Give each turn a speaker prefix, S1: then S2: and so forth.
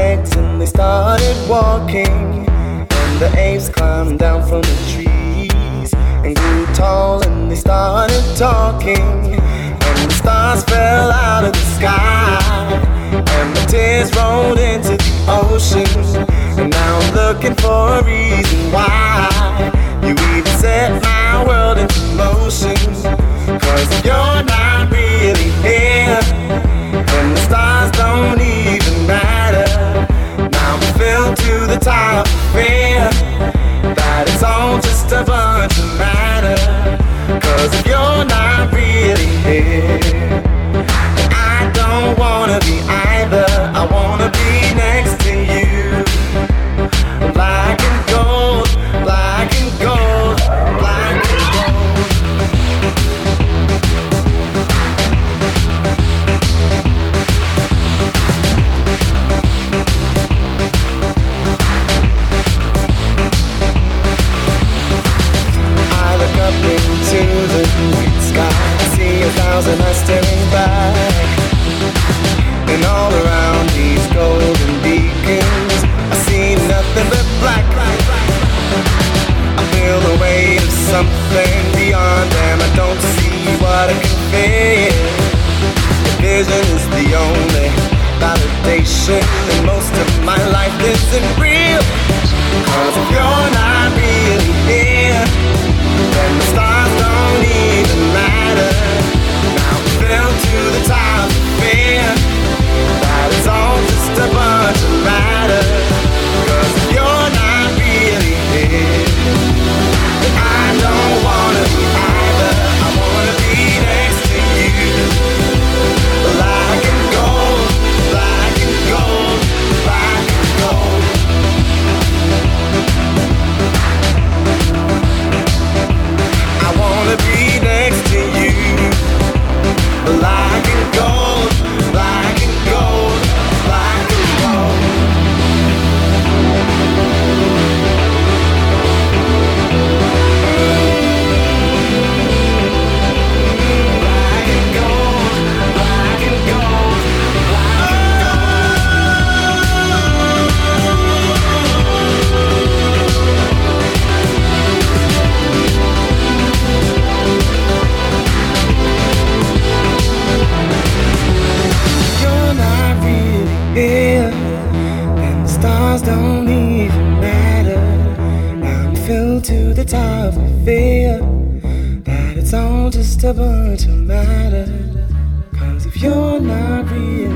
S1: legs and they started walking. And the apes climbed down from the trees and grew tall and they started talking. And the stars fell out of the sky and the tears rolled into the ocean. And now I'm looking for a reason why you even set my world into motion. 'Cause you're not really here and the stars don't even matter. Now I'm filled to the top of fear that it's all just a bunch of matter. 'Cause if you're not really here, I don't wanna be either. I wanna be next to you. Black and gold, black and gold, black and gold. I look up into the night sky, I see 1,000 eyes staring back. And all around these golden beacons, I see nothing but black. I feel the weight of something beyond them. I don't see what I can feel. The vision is the only validation, and most of my life isn't real. 'Cause if you're not really here, then the stars don't even matter. Now I'm filled to the top of fear that it's all just a bunch of matter. 'Cause if you're not really here, then I don't wanna be either. I wanna be next to you. Black and gold, black and gold, black and gold. I wanna be next to you. Black and gold, black and gold, black and gold. Black and gold, black and gold, black and You're not really here, and the stars don't even matter. Now I'm filled to the top of fear that it's all just a bunch of matter. 'Cause if you're not really